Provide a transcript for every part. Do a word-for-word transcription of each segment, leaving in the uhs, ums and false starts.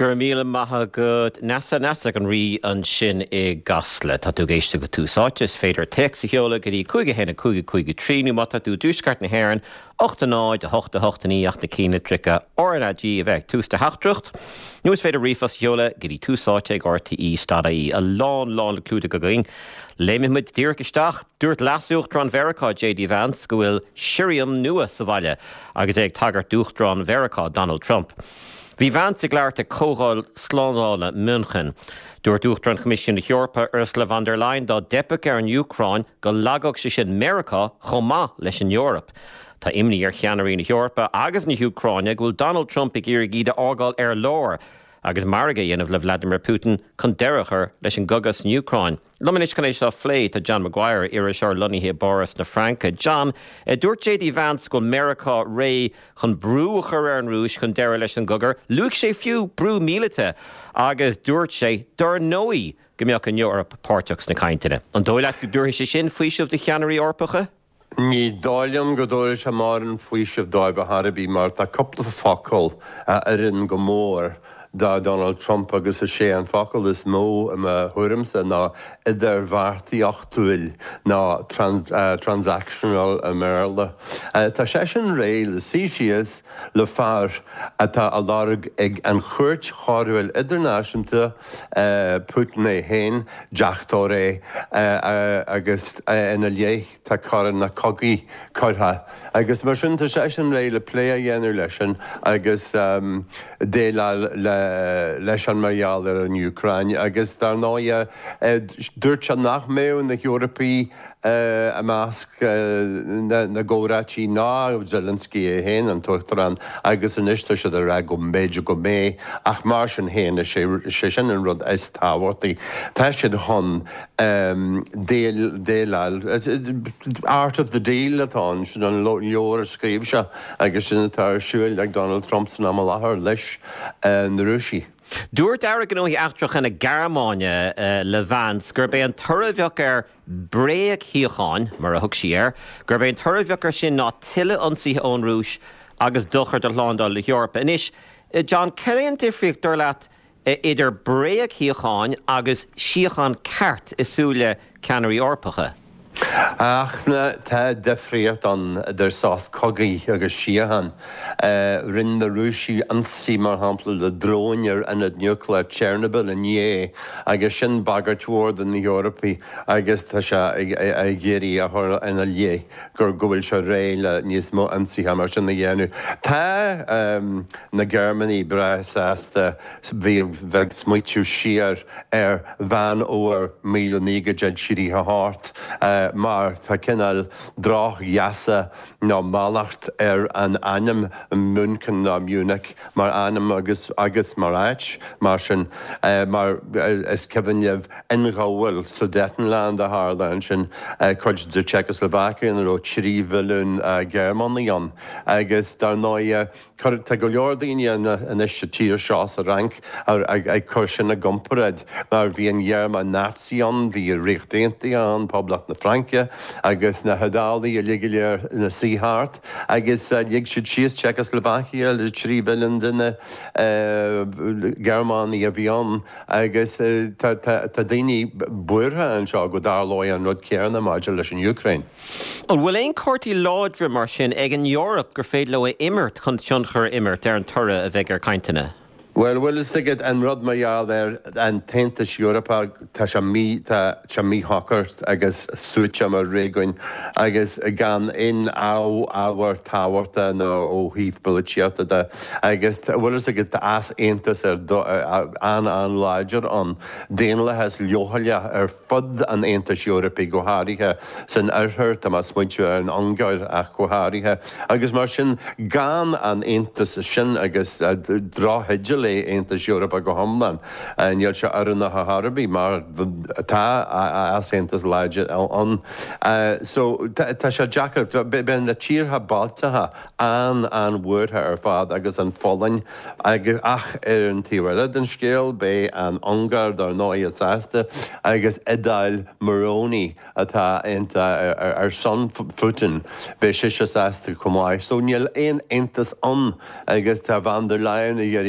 Gur míle maithe go nasa nasa an rí an sin i gasla tá tú géiste go túsáitis féidir text heola go dtí chuige héna chuige chuige tríú mata tú dúscart na hhéann ochta náid a hochta hochtaní achta cína tricha ornadí a bheith tústa hechtrucht. Nuas féidir rifas heola go dtí túsáite ag R T E stadaí a lán lán le clúda go going. Léimiid díircisteach dúirt lasúcht drán Veracá J D Vance go bhfuil siiriam nua sa bhaile agus ag tagart dúcht drán Veracá Donald Trump. Bhí Vance ag leart a cógáil slánála München. Dúirt dúchtran Comisiún na Eorpa Ursula von der Leyen dá depach ar an Ucrain go lagach sé sin America chomá leis an Eorp. Tá imní ar cheannarí na Eorpa agus na Ucraine go bhfuil Donald Trump ag iarraigh iad ágáil ar lár agus marga dhéanamh le Vladimir Putin chun deireachar leis an gogas na Ucrain. Luminis can éis tá phlé tá John Maguire iris ar lunithe Boris na Franca. John, e dúirt J D Vance go America ré chun brúachar ar an rúis chun deire leis an gogar, luach sé fiú brú mílite agus dúirt sé dar nóí go mbeadh an Eorp páirteachs na cainteanna. An dóile go dúirt sé sin faoisimh de cheannarí orpacha? Ní dáliam go dóir se mar an faoisimh dáibh Harabí mar tá coppla focail ar in go mór da Donald Trump agus a sé an focail is mó am a thuirimsa ná idir bhartaí achtuil ná trans, uh, transactional a merla. Uh, tá sé sin ré le sí sios le far atá a larg ag an chuirt cháirhfuil idirnáisiúnta uh, Putin é hain deachtóir é uh, uh, agus uh, ina léich tá caran na cogaí cartha. Agus mar sin tá sé sin ré le plé a dhéanú leis sin agus um, déile le leis an marial ar an Ucraine agus dar náide dúirt se nach méú na Eorpaí a measc na ggóratí ná Zelensky é héin an tuachtarán agus an isiste se a ra go méidir go mé ach mar sin héana sé sin an rud is táhairtaí. Tá siad hon déal art of the deal atá sin an leor scríb se agus sin atá siúil ag Donald Trump san am láthair leis na Rúsí. Dúirt ara go nóí achtrach na Gearmáine uh, le Vance gur bé an tuirmheach ar bréag híocháin mar a thug siar, gur bé an tuirmheach ar sin ná tuile ionsaithe ón rúis agus duchar de lándáil le Eorpa. Inis, uh, John, ceann difriocht dúir leat uh, idir bréag híocháin agus síocháin ceart is súile ceannarí orpacha? Ach na tá defriíocht an idir sás cogaí agus siahan. Uh, Rinn na Rúsí ansaí mar hampla le dróinear an nuclear Chernobyl in é agus sin bagartúir in na Eorpaí agus tá se ag géirí a thura ina lé gur go bhfuil se ré le níos mó ansaí mar sin na dhéanú. Tá um, na Germany breáasta bhí bheith smuitiú siar ar bhean óar míle nígad sirí a háart. Uh, mar tá cinál drách jaasa ná málacht ar an ainm München ná Munich mar ainm agus agus mar áit mar sin uh, mar uh, is cehanneamh inghil Sudetenland a Harlan sin uh, chuid de Czechoslovakia an ó trí bhilún uh, Germany an agus dar náide tá go leor daoine in is tíir seás a rank ag chuir sin na gomparid mar bhí an dhearma Nazi an, bhí riachtaontaí an, Poblacht na Francia agus na hadálaí a ligiléir na síthart agus dhéag siad síos Czechoslovakia le trí bhilún duine Germánaí a bhí an agus tá daoine buirthe an seo go dáláid an rud cearna maidir leis an Ucraine. An bhfuil éon córtaí láidre mar sin ag an Eorp gur féad le imirt chun tion chur imirt ar an tura a bheith ar cainteanna? Well, well, is it an rud marial there and tentas Europa ta mí ta mí hockert agus sucha mar régoin agus gan in á áhar táhairta nó ó híh bolitiata da agus well is it as eintas ar an an láidir an déanla has leohaile ar fud an eintas Europa go háirithe san arthir tá mas muintú ar an angáir ach go háirithe agus mar sin gan an eintas sin agus dráthidil le Eintas Eorpa go homlan an dheal se arna a Harabí mar tá as Eintas láide an. So tá se Jackar ben na tíortha baltatha an an bhuairtha ar fad agus an folainn agus ach ar an tíhile den scéal bé an angard ar náiad sásta agus idáil Moroni atá einta ar son Putin bé sé se sásta cumáid. So níl éon Eintas an agus tá Van der Leyen a dhéirí colin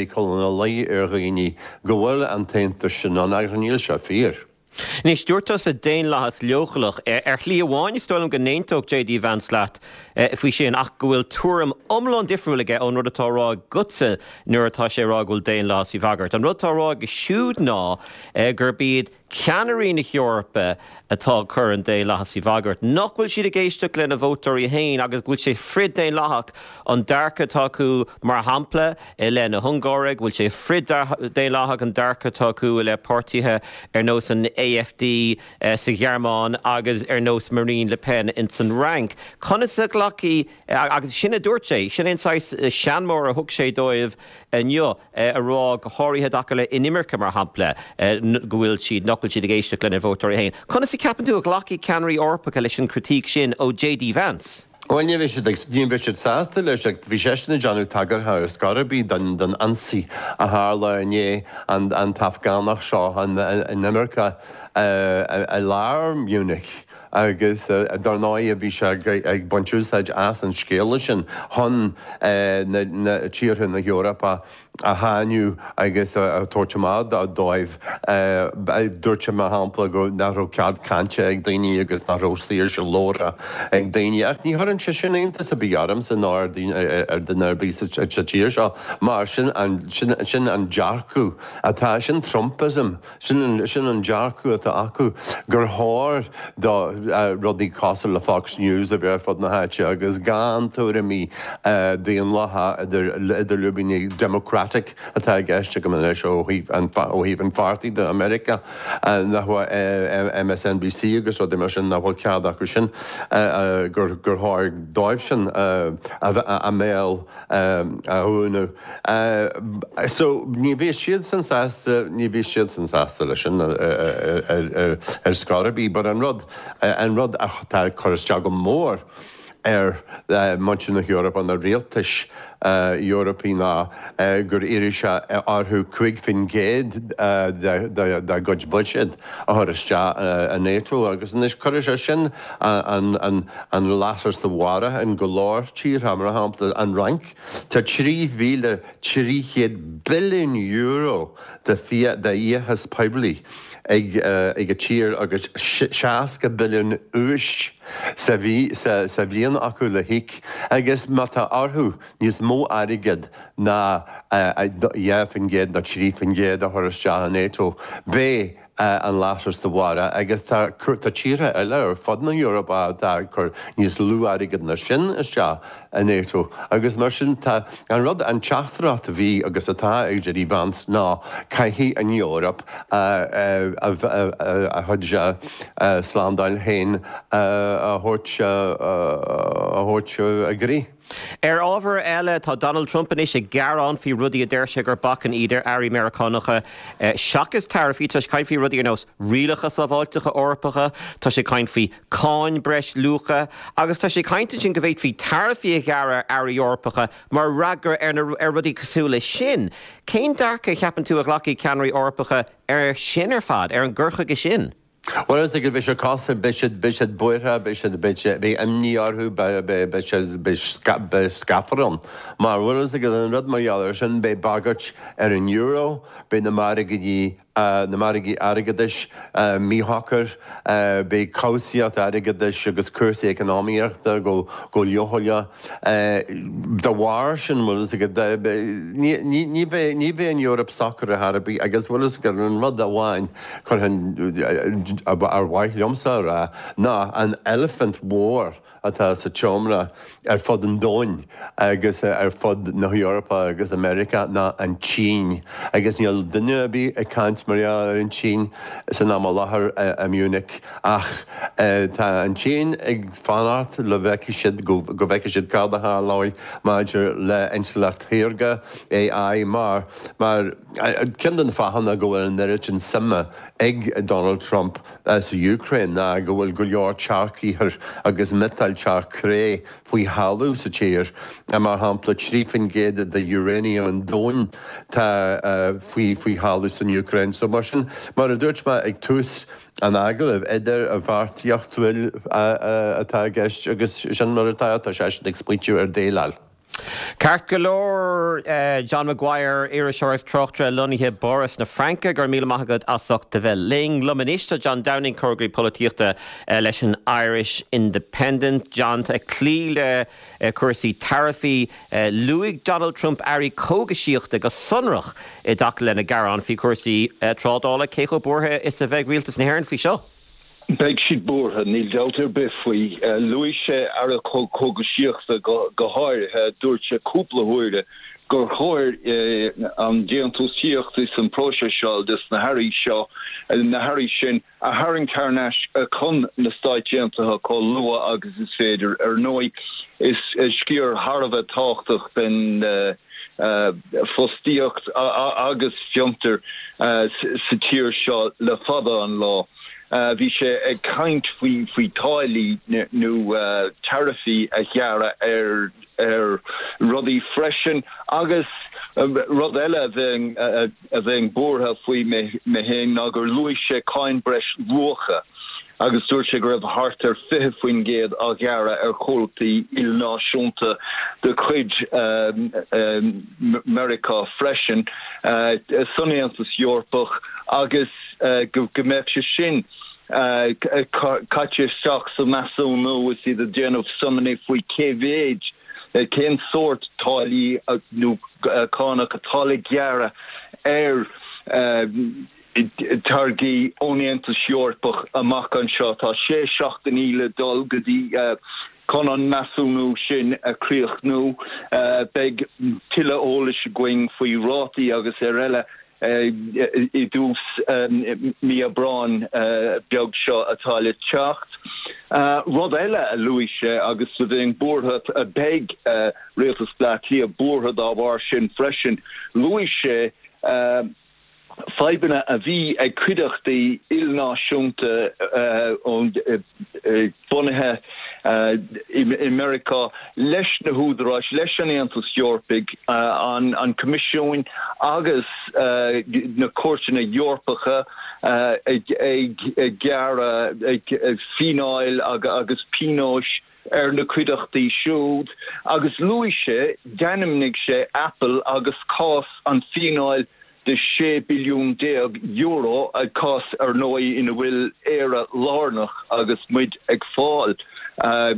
a lei ar ghaoine go bhfuil an taontar sin an aghníil se fíor. Ní stúirtas a déon lethas leochalach ar chlí amháin stoilm go néontóg J D Vance leat faoi sin ach go bhfuil túram omlán difriúlaige ón rud atá rá gutsa nuair atá sé rá bhfuil déon lethas i bhagart. An rud atá rá go siúd ná gur bíad ceannarí na Eorpa atá chur an dé lethas i bhagart. Nach bhfuil siad a géisteach lena bhótarí hain agus bhfuil sé frid déon lethach an darcha tá acu mar hampla i le na Hungáraigh, bhfuil sé frid déon lethach an darcha tá acu i le pártaithe ar nós an A F D uh, sa Ghearmáin agus ar nós Marine Le Pen in san rank. Conas sa ghlaci agus sinna dúirt sé, sin insáis uh, seanmór a thug sé dóibh nniu uh, a rá go háirithe daca le inimircha mar hampla uh, go bhfuil siad nocil siad a géisteach lena bhótarí hain. Conas sa ceapan tú a ghlaci ceannarí orpacha leis an critíc sin ó J D Vance? Well, ní bhí sásta leis ag bhí séisna Johnú tagar ar scarabí den den ansaí a hála inné an an tafgánach seo an America a lár Munich agus darnáid a bhí se ag buintúsáid as an scéala sin hon na tíortha na Eorpa a hániu agus a tuairteád a dóibh dúirte me hampla go naró cead cante ag daoine agus naróstíir se lóra ag daoine ach ní thuann se sin aontas a bíarm san ná ar den airbí tíir seo mar sin sin an dearcú atá sin Trumpism sin an dearcú atá acu gur háir rudí cosal le Fox News a bheith fod na háite agus gan túra mí daon latha idir lubíní Democrat atá gceiste go leis ó híomh an fartaí de America nahfuil M S N B C agus ó mar sin nahfuil cead acu sin gur gur háir dóibh sin a méil aúnú. So ní bhí siad san sásta ní bhí siad san sásta lei sin ar scarabí, bar an rud an rud a tá chuiriste go mór ar muinte na Eorpa an a réaltais Europína gur irise arthú chuig fin géad de gud budget a thuiriste a NATO agus is chuir sin an leathar sa bhara an go láir tír hamar a hampla an rank tá trí mhíle tríchéad billiún euro de fiat de íochas poiblí ag ag a tír agus seasca billiún ús sa bhíon acu le hiic agus mata arthú níos mó airigid na dhéfin géad na trífin géad a thuiriste a NATO. Bé an leathar sa bhara agus tá tíre eile ar fad na Eorpa chur níos lú airigid na sin is a NATO. Agus mar sin an rud an teachtarach a bhí agus atá ag J D Vance ná caithí an Eorp a thuide sláándáil hain a thuirt a grí. Ar ábhar eile tá Donald Trump in is a garán fí rudí a deirse gur bacan idir airí Americánacha seachas tarfaí tá sé cain fí rudí ar nós rialacha sa bháiltecha orpacha, tá sé cain fí cáin breis lucha, agus tá sé cainte sin go bhhéid fí tarfaí a gara airí orpacha mar ragar ar rudí cosúla sin. Cén darcha cheapan tú a ghlacaí ceannarí orpacha ar sin ar fad ar an ggurcha go sin? Well, as ag bheith casa bishad bishad buirtha bishad bishad be amní orthú be bishad be scafaron. Mar bhfuil ag an rud marall sin be bagart ar an euro be na maragaí na maragaí airgadis míthachar be cósaíocht airgadis agus cursaí economíochta go go leothaile de bhhair sin bhfuil ní bheith an Eorp soccer a Harbí agus bhfuil gur an rud a bháin chun ar bhaith liomsa ra ná an elephant war atá sa teomra ar fod an dóin agus ar fod na Eorpa agus America ná an Chín agus níl duine bí a cant maria ar an Chín san ná láthair a Munich ach tá an Chín ag fanart le bheice siad go bheice siad cádatha láid maidir le einslacht théarga A I mar mar cin den fahanna go bhfuil an neirit an sama ag Donald Trump sa Ukraine ná go bhfuil go leor tearcaíthir agus metal tearcré faoi hallú sa tíir a mar hampla trífin géad de uranium an dóin tá faoi faoi hallú san Ukraine. So mar sin mar a dúirt me ag tús an agaibh idir a bhartíochthfuil atá gceist agus sin mar atá tá sé ag splitiú ar déilal. Cart golóir uh, John Maguire Iriseoirs trochtra lunithe Boris na Franca gur míle maithagad asach de bheith ling luminista John Downing Corgry Políochta uh, leis an Irish Independent John a clíle uh, cuasaí tarifaí uh, Luig Donald Trump airí cógasíochta go sunrach i dac lena garán fi cuasaí uh, trádála cécho bortha is a bheith rialtas na haireann fi seo. Beg siad bortha níl dealtar bifaí luis sé ar a cógasíochta go háirthe dúirt sé cúpla huaire gur chóir an déantóíocht is an próise seo dus na hairí seo na hairí sin a haing tarneis a chun na stáidéantathe có lua agus is féidir ar nói is scíor Harbheith táchtach den uh, uh, fostíocht agus fiomtar uh, sa tír seo le fada an lá. Bhí sé ag caint faoi táilí nó tarifaí a cheara ar ar rudaí freisin agus rud eile a bheith bortha faoi me héin ná gur luis sé cáin breis ruacha agus dúirt sé go raibh hart ar fiche faoin géad a cheara ar chomhaltaí ilnáisiúnta de chuid America freisin sonnéantas Eorpach agus go mbeadh sé sin. Uh, Catch stocks of Masso no is the gen of summoning if we cave age, uh, Ken sort tali uh, no kana Catholic yara air targi onientus Eorpach a makan shot a she shocked an ile dolgadi Conan Masso no shin a creach no beg tilla olish going for roti agus erella. I dús Mia Braun beag seo atá le teacht. Rud eile a luis agus sa bhíon bortha a beg réaltas blatí a bortha dá bhar sin freisin. Luis sé Faibanna a bhí ag cuideachtaí ilnáisiúnta ón bunithe America leis na húdaráis leis an Aontas Eorpig an an comisiún agus na cúirteanna Eorpacha ag gearra ag fináil agus pinóis ar na cuideachtaí siúd agus luis sé ganimnig sé Apple agus cás an fináil de sé billiún deag euro a cás ar nói ina bhfuil éire lárnach agus muid ag fáil uh,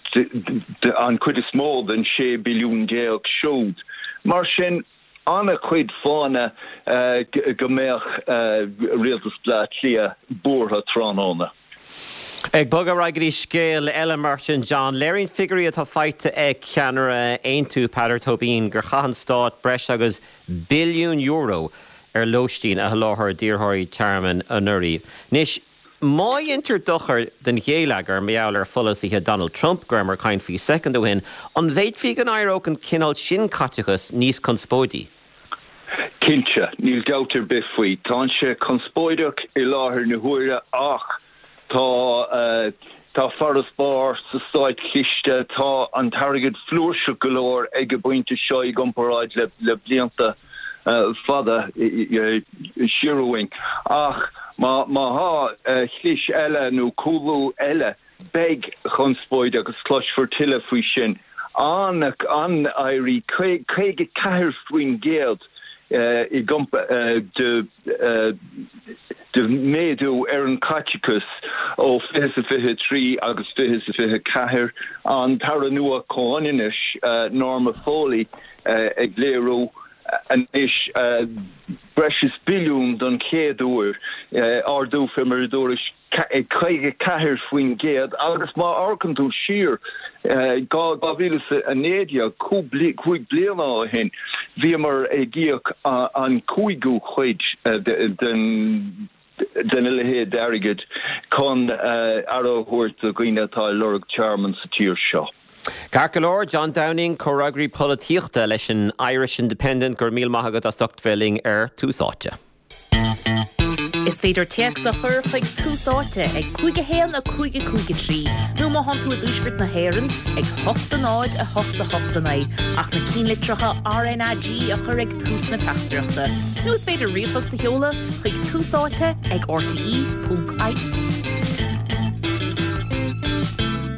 an cuid is mó den sé billiún deag siúd. Mar sin anna chuid fána uh, go mbeadh uh, rialtas blat lia bortha tránóna. Ag bug a raigeí scéal eile mar sin John Léiríonn figurí atá feite ag ceanara aon tú Peadar Tóibín gur chahan stáit breis agus billiún euro ar lóistín a láthair díorthirí tearman an nuirí. Nis má intar dochar den chéalagar meall ar folas ihe Donald Trump gur mar cain fí second óhin an bhéid fi an airó an cinál sin catechas níos conspóidí. Cinse, níl dealtar bifaí, tá sé conspóideach i láthair na huaire ach Tá uh, tá faras bar sa stáid chiste tá an targad flúrse golóir ag go buinte seo i gcomparáid le, le blianta uh, fada siúing. Ach má má há uh, chlis eile nó cúlú eile beg chunspóid agus clois fortile faoi sin. An an airí chuige ceithir faoin géad uh, i gompa uh, de uh, de méadú ar an catechus ó fiche fiche trí agus fiche fiche ceithir an tara nua cóaninis uh, Norma Foley uh, ag léirú an is uh, breis billiún don céadúir uh, ardú femeridóris chuige ceithir faoin géad agus má arcantú siar uh, gá bhílas a nédia chuig bliana á hin bhí mar ag gíoch uh, an cúigú chuid uh, den den lehe derigid con uh, arrowhort a gwynatá lorg chairman sa tír seo. Carcalor, John Downing, Coragri Políochta leis an Irish Independent gur míl maithagad a sochtfelling ar túsáte. Is féidir teach sa chur chuig túsáte ag chuige héan a chuige chuige trí. Nu má han tú a dúsgurt na héireann ag hosta náid a hosta hosta naid ach na cín litracha R N A G a chur ag tús na tachtarachta. Nu is féidir rialtas na heola chuig túsáte ag R T E dot I E.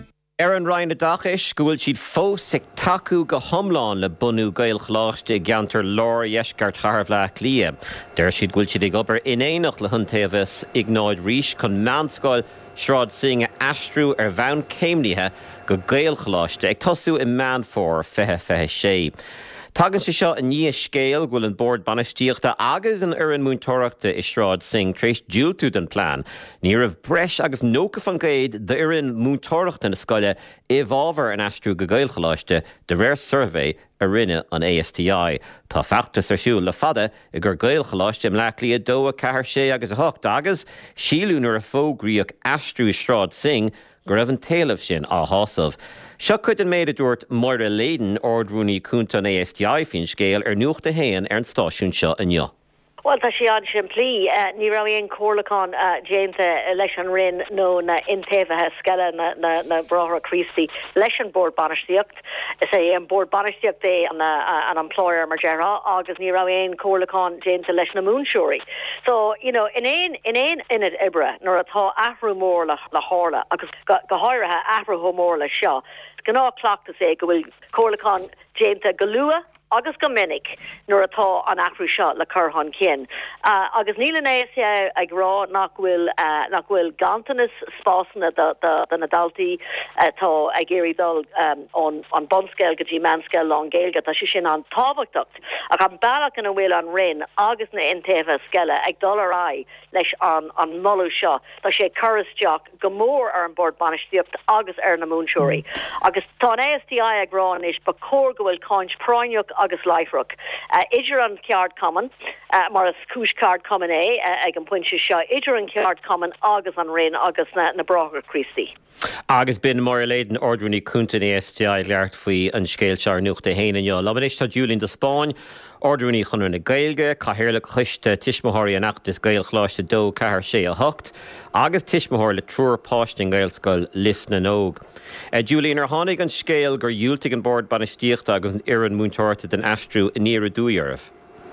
Aaron Ryan Dachis, gohfuil siad fós ag taú go thomláin le bunú gail chláiste geantar lár dheisceart charbhleach lia. Deir siad gohfuil siad ag obair inéanach le huntaobhas ag náid ríis chun meánscoil Shráid Singh astrú ar bheann céimnithe go gail chláiste ag tosú i meán fór fethe fethe sé. Tagann sé seo a níos scéal ghfuil an bord banistíochta agus an uireann múntóireachta i Shráid Singh tréis diúltú den plán. Ní raibh breis agus nóca fan géad de uireann múntóireachta na scoile i bhábhar an astrú go gail chláiste de réir survey a rinne an A S T I. Tá feachtas ar siúil le fada i gur gail chláiste am leachlí a dó a cethir sé agus a hocht agus sílúnar a fógraíoch astrú Shráid Singh go raibh an talamh sin á hásamh. Seo chuid an méad a dúirt Moira Laden ordrúnaí cúnta an A S T I fin scéal ar nuachta héan ar an stáisiún seo inniu. Well, tá sé an sin plí ní ra on córlaán James leis an rinn nó na intaobhathe scaile na na na bráthra Christy leis an bord banistíocht is é an bord banistíocht é an an employer mar dearrá agus ní ra on córlaán James leis na múnsúirí. So, you know, in éon in éon inad ibre nuair atá ahrú mór le le hála agus go háirithe ahrú mór le seo. Gná cloachtas é go bhfuil córlaán James go lua agus go minic nuair atá an ahrú seo le churthan cin. Uh, agus níl an A S T I ag rá nach bhfuil uh, nach bhfuil gantanas spásanna den adaltaí uh, tá ag éirí dul um, an an bonscéil go dtí manscéil lán géilge tá sé sin an tábhachtach ach an bailach an bhfuil an rinn agus na intaobha sceile ag dul ará leis an an nolú seo tá sé choristeach go mór ar an bord banistíocht agus ar na múnsúirí. Agus tá an A S T I ag rá is ba cór go bhfuil cáint práineach agus leithreach. Uh, idir an ceart common, uh, mar as cúis card common é, uh, ag an pointse seo, idir an ceart common agus an rinn agus na, na bráthra Christy. Agus bin Moira Laden ordrúnaí cúnta A S T I leart faoi an scéil sear nuachta héana inniu. Lamanis tá Julian de Spáin, ordrúnaí chunú na gailge, caithearla chuiste tiismothirí an achtas gail chláiste dó cethir sé a hocht, agus tiismothirí le trúr páistin gailscoil lis na nóg. Uh, Julian, ar tháinig an scéal gur dúiltigh an bord banistíochta agus an uireann múntóireachta den astrú in níor a dúiarmh.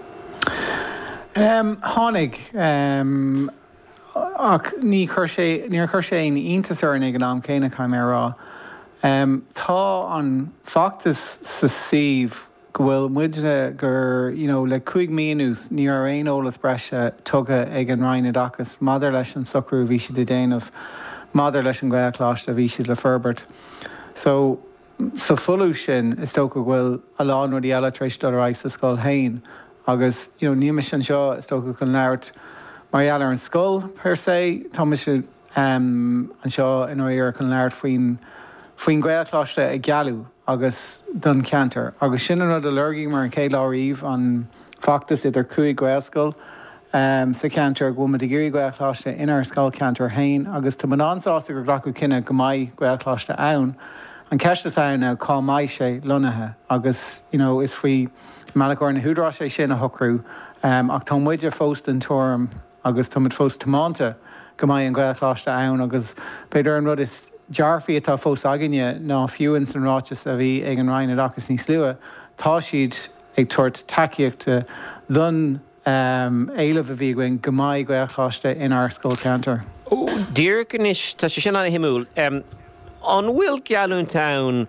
Um, tháinig um, ach ní chuir sé níor chuir sé in iontas ar nig an am céine chaim rá. Um, tá an factas sa síomh go bhfuil muide gur you know, le chuig míús ní ar aon ólas breise tugad ag an Ryan Dachis madidir leis an socrú bhí siad i déanamh madidir leis an gailchláiste a bhí siad le Ferbert. So sa fullú sin is tóca bhfuil a lán nuair eile tréis do ráis sa scoil hain agus you know, níime sin seo is tóca chun leirt mar eile an scoil per se tá se um, an seo in áir chun leirt faoin faoin gailchláiste ag gealú agus don ceantar. Agus sin an rud a lurgaí mar an céad láiríomh an factas idir cuaig gailscoil um, sa ceantar go bhfuil géirí gailchláiste inar scoil ceantar hain agus tá man ansásta gur ghlacu cinenne go mbeidh gailchláiste ann. An ceiste tána cá maiid sé lonathe agus you know, is faoi meachir na húdrá sé sin a thocrú um, ach tá muidir fóst an tuam agus tá fós tomáanta go mbeidh an gailchláiste ann agus beidir an rud is dearfaí atá fós aginne ná fiúin san ráiteas a bhí ag an Ryan Dachis níos slua, tá siad ag tuairt takeíochta don um, éileh a bhí goin go mbeidh gailchláiste inar scoil ceantar. Dír ganis tá sé sin anna himúil. Um, an bhfuil gealúntáin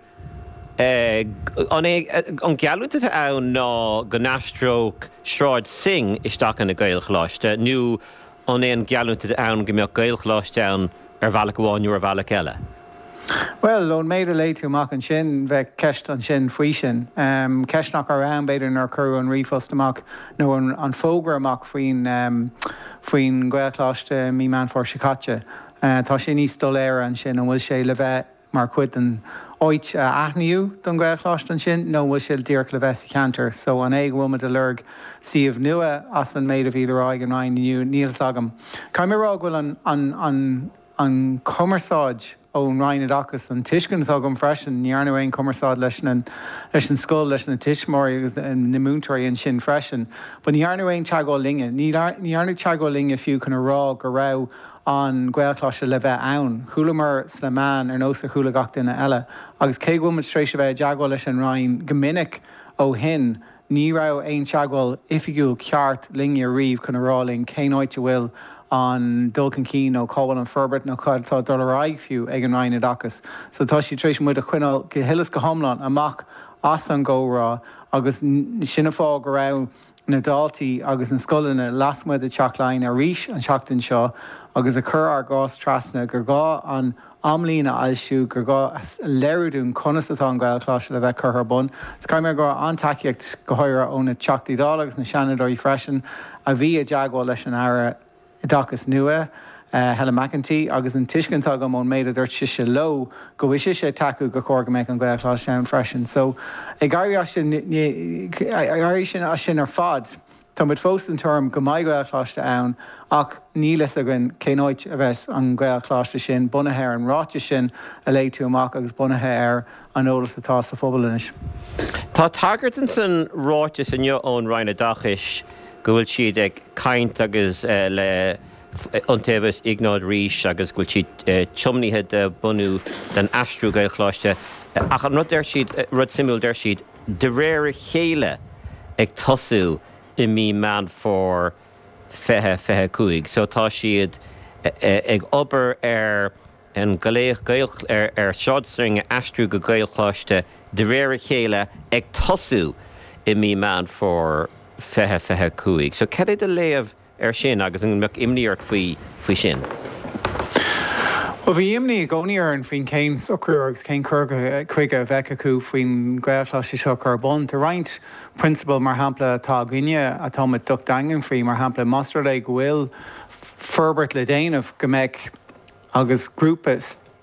an gealúnta ann ná go nastróg Shráid Singh isteach an na gailchláiste nó an éon gealúnta ann go mbeadh gailchláiste ann ar bhealach bháinú ar bhealach eile? Well, ón méid a léitú amach an sin bheith ceist an sin faoi sin. Um, ceistnach ar an beidir nar curú an rifost amach nó an, an fógra amach faoin um, faoin gailchláiste mí man for sicáte. Uh, tá sé níos dul éire an sin an bhfuil sé le bheith mar chuid an áit uh, aithniú don gailchláiste an sin, nó bhfuil sé díoch le bheith sa ceantar. So an éag bhfuil de lurg siomh nua as an méid a bhí le ráig an Ryan níl sagam. Caiimrá bhfuil an, an, an, an cumarsáid ón Ryan Dachis an tuiscin atá gom freisin níarnú éon cumarsáid leis an leis an scoil leis na tuismóirí agus na múntóirí an sin freisin. Ba níarnú éon teagá linge, níarnú teagá linge fiú chuna rá go rá an gailchláiste le bheith ann. Chúlamar sna man ar nósa chúla gach duine eile. Agus cé bhfuil tréis a bheith teagá leis an Ryan go minic ó hin ní rá éon teagháil ifigiúil ceart linge riomh chuna ráling cé áit bhfuil an Dulcan Keane nó Cowan an Ferbert nó tá dul raig fiú ag an Ryan Dacus. So tá sí trééis mu a chuinál go hilas go homlan amach as an górá agus sinna fá go rah na dáltaí agus an scolanna lasmuid a teachlein a ríis an seachtain seo agus a chur ar gás trasna gur gá an amlína ailsiú gur gá leirún conas atá an gailchláiste le bheith chur bun. Is caiim go antaíocht go háire ónna teachtaí dá agus na seanidirí freisin a bhí a deagháil leis an aire Dacus nua uh, Helen McEntee agus an tuiscintá go món méid a dúirt si se lo go bhfuil si sé taú go chóir go méid an gailchláiste an freisin. So ag gaiir sin a sin ar fad tá mud fós an term go maiid gailchláiste ann ach nílas a gin céáid a bheits an gailchláiste sin bunathe an ráte sin a lé tú amach agus bunathe ar an ólas atá sa fphobalinis. Tá tagartan san ráte san neo ón Ryan Dacus go bhfuil siad ag caint agus uh, le antaobhas ignáid ríis agus go bhfuil siad tiomníthe de bunú den astrú gailchláiste. Ach an rud siad rud simúil der siad de réir chéile ag tosú i mí man for fethe fethe cuaig. So tá siad ag obair ar an galéach gail ar ar seádstring astrú go gailchláiste de réir chéile ag tosú i mí man for fethe fethe cuaig. So cad é de léamh ar sin agus an meach imníart faoi faoi sin? Well, bhí imní gcóíar an faoin céin socrú agus céin chuige a bheith acu faoin gailchláiste seo carbón. Tá roinnt principal mar hampla atá gine atá mit ducht dagan faoi mar hampla mastra le go bhfuil Ferbert le déanamh go méid agus grúpa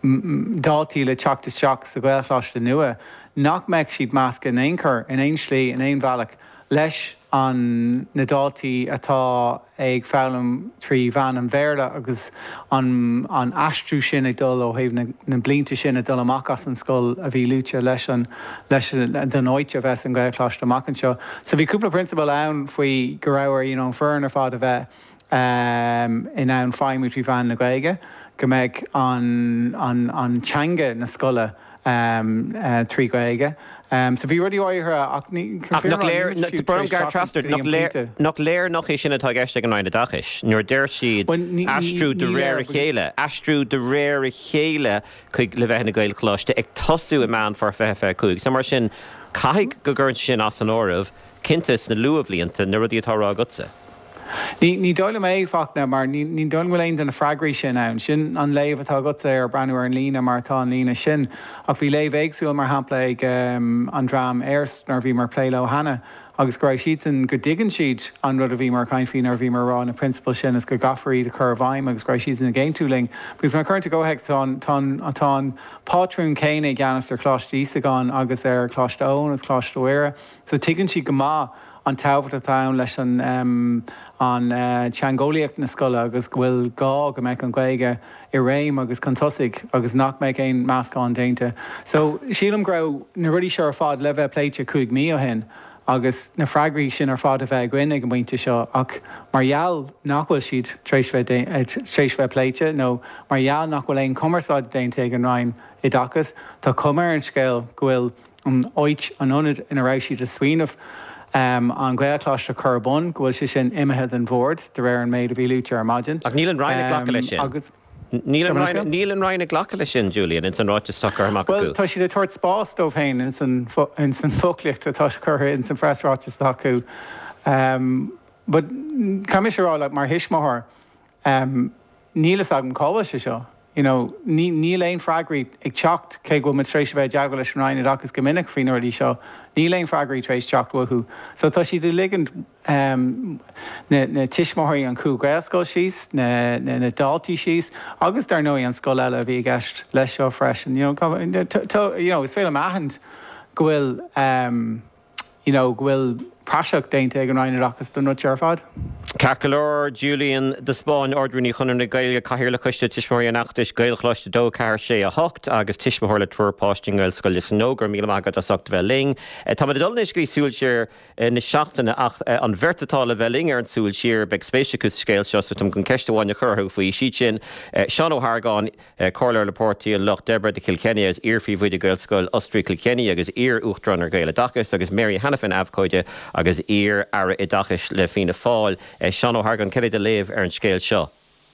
dáltaí le teachtas teach sa gailchláiste nua nach méid siad measca in éon chur in éon slí in éon bhealach leis an na dáltaí atá ag fearlam trí bhean an bhéirla agus an, an astrú sin ag dul ó thaobh na, na blianta sin a dul amach as an scoil a bhí lúte leis an leis den áite a bheits an gailchláiste amach an seo. So bhí cúpla principal ann faoi go raibh you know, fearn ar fád a bheith um, in ann feimú trí bhean na gaige go méid an, an, an teanga na scoile um, uh, trí gaige. Um, so bhí ruí áithre ach ní nach léir brom gar trastar nach léir nach é sinna tá gceiste an Ryan Dacus. Nuair deir siad astrú de réir chéile, astrú de réir chéile chuig le bheith na gailchláiste ag tosú a man for fethe fethe cuaig. Sa mar sin caiig go gcuireann sin as an áireamh cintas na luamhlíonta na rudí atá rá gutsa. Ní ní dóla mé fachna mar ní ní dóla bhfuil den na freigraí sin ann sin an léomh atá gutsa ar breanú ar an lína mar tá an lína sin ach bhí léomh éagsúil mar hampla ag um, an drám airs nar bhí mar pléile Hannah agus go raibh siad an go dtigann siad an rud a bhí mar caiinfín ar bhí mar rá na principal sin is go gafarí de chur bhaim agus go raibh siad na géimtúling because mar chuirta ggótheic tá tá pátrún céine ag gceannas ar chláiste Ísagáin agus ar chláiste Ón agus chláiste Uire so tuigann siad go maith an tábhart atá leis an um, an uh, teangólaíocht na scoile agus bhfuil gá go méid an gaige i réim agus contosigh agus nach méid éon meascáin déinte. So sílam grabh na rudí seo ar fád le bheith pléite chuig mí ó hen agus na freigraí sin ar fád a bheith gcuine go muinte seo ach margheall nachhfuil siad tréis bheith pléite nó margheall nachhfuil éon cumarsáid déinte ag an Ryan Dacus tá cumar an scéil go bhfuil an áit an ionad ina raibh siad a swinmh Um, an gailchláiste carbón go bhfuil si sin imethe an bhórd de réir an méid a bhí lúte ar maidin. Ach níl an Ryan ghlacha lei sin. Agus níl an Ryan ghlacha lei sin Julian in san ráte sacr amach acu. Well tá siad a tuairt spás dómh féin in san in san focliacht atá chutha in san freisráte acu. Um, but caiimi sé rá le mar hisismthir um, nílas agam cábhail se seo. You know, ní ní léon freigraí ag teacht cé go mit trééis bheith deagla leis an Ryan Dacus go minic faoin ruí seo. Ní léon freigraí trééis teacht wathú. So tá siad ligand um, na, na tiismthirí an cú gailscoil síos, na, na, na dáltaí síos, agus dar nóí an scoil eile bhí gceist leis seo freisin. You know, you know, is féile maithant go bhfuil um, you know, go bhfuil praseach déinte ag an Ryan Dacus don nuair ar fad. Carcalor Julian de Spáin ordrúní chunar na gaile caiir le chuiste tiismóí nachtas gailchláiste dó ceir sé a hocht agus tiismthir le trúrpáisting gail scoil is nógur míle agad a socht bheling. Tá mad dul iscí súil siir na seachtainna ach an vertatála bheling ar an súil siir beag spéisiúcus scéil seo so tum gon ceistehhainna churthú faoi siad sin. Sean O'Hargáin Corlair Laportí an Loch Deborah de Kilkenny as iarfaí bhuiide gail scoil Ostrí Kilkenny agus ír uachtranar gaile Dacus agus Mary Hannafin Avcoide agus ír ara i Dacus le fina fáil. Sean O'Hargan céad a léamh ar an scéil seo.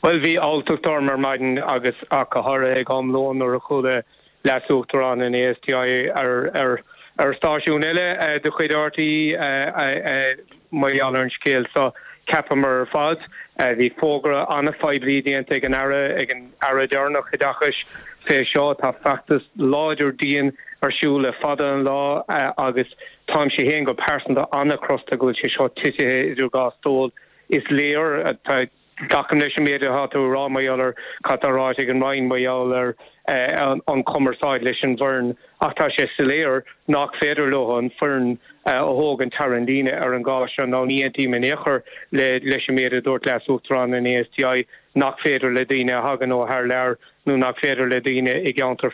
Well bhí altachttar mar maidin agus a chahara ag amlón ar a chuda leasúachtarán in A S T I ar ar ar stáisiún eile de chuidartaí mai an an scéal so ceapam ar fad bhí fógra anna fáidlídíonn ag an ara ag an ara dearnach chudachas fé seo tá feachtas láidir díon arsúla fada an lá agus táim sé héan go persanta anna crosta goil sé seo tithe idir gá stóil is léir tá gacham leis méidir hatú rá maiall catarráid ag an rain maiall ar an commerceáid leis an bhern ach tá sé siléir nach féidir lohan fern a hógan tarandíine ar an gáis an ná níontí manéchar le leis méidir dúirt leasúachtarán in A S T I nach féidir le daine hagan ó thar leir nó nach féidir le daine i gceantar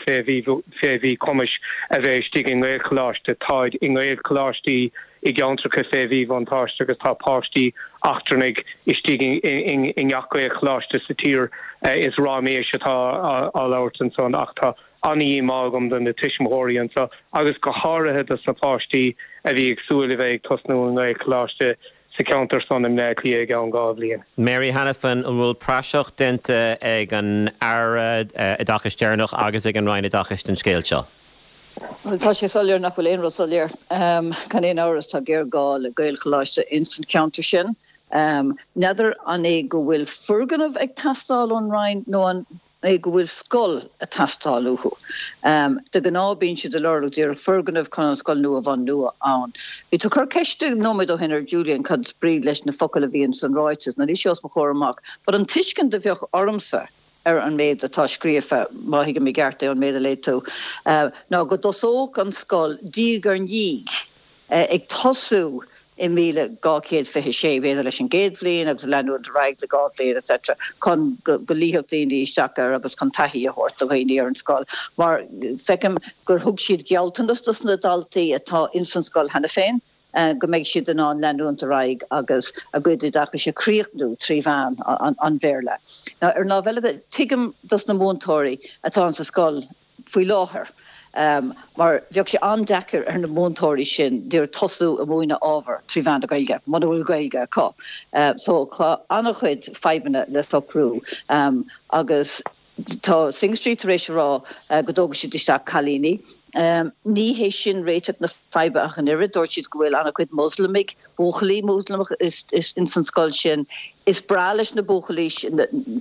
féhí cumis a bheith stig in ghail choláiste táid in ghail choláistí i gceantracha féhí vantáiste agus tá páistí achtarnig i stig in gheachghail choláiste sa tír is rá mééis atá á leirtan son ach tá aní mágam den na tiismóiríonn so agus go háirithe a sa páistí a bhí agsúil bheith tosnú in ghail choláiste sa counter son im le clí ag an gábhlíon. Mary Hannafin an bhfuil praseach dente ag an ara i dachas dearnach agus ag an roiin i dachas den scéil seo. Well, tá sé solir nach bhfuil éonrad solir um, can éon áras tá géir gá le gail choláiste instant counter sin. Um, Neidir an é go bhfuil furganmh ag tastáil an rain nó an é go bhfuil scoil a tastáilúchu. Um, de gná bíonn siad de leirú dtíar furganmh chun an scoil nua bhain nua ann. Bhí tú chur ceiste nóid ó hinar Julian cad bríd leis na focail a bhíonn san ráites na líseos mo chóir amach, but an tuiscin de bheoh ormsa ar an méid atá scríofa maithaigh mé gcearta an méid a léit tú. Uh, ná go dosóg an scoil díg ar níig uh, ag tosú i míle gácéad fiche sé bhéidir leis an géad bhliain agus leanúir de raig le gá bhliain et cetera chun go líocht daoine isteachar agus chun taithí a thuirt a bhaoine ar an scoil. Mar feicim gur thug siad gealtanas dus na daltaí atá instant scoil hena féin. Uh, go méid siad an an leanúnta raig agus a gcuidir dacha sé críochnú trí bhean an, an bhéirle. Now, ar ná bheile tuigim dus na móntóirí atá an sa scoil faoi láthair. Um, mar bheoh sé andechar ar na móntóirí sin dtíar tosú a múine ábhar trí bhean a gailge, mar bhfuil gailge cá. Uh, so annach chuid feibanna le socrú um, agus tá Sing Street rééis rá uh, go dógus siad isteach chalíní. Um, ní hééis sin réiteach na feibe ach an ire, dúirt siad go bhfuil annach chuid moslimig, bóchalí moslimach is, is in san scoil sin, is bra leis na bóchalí sin,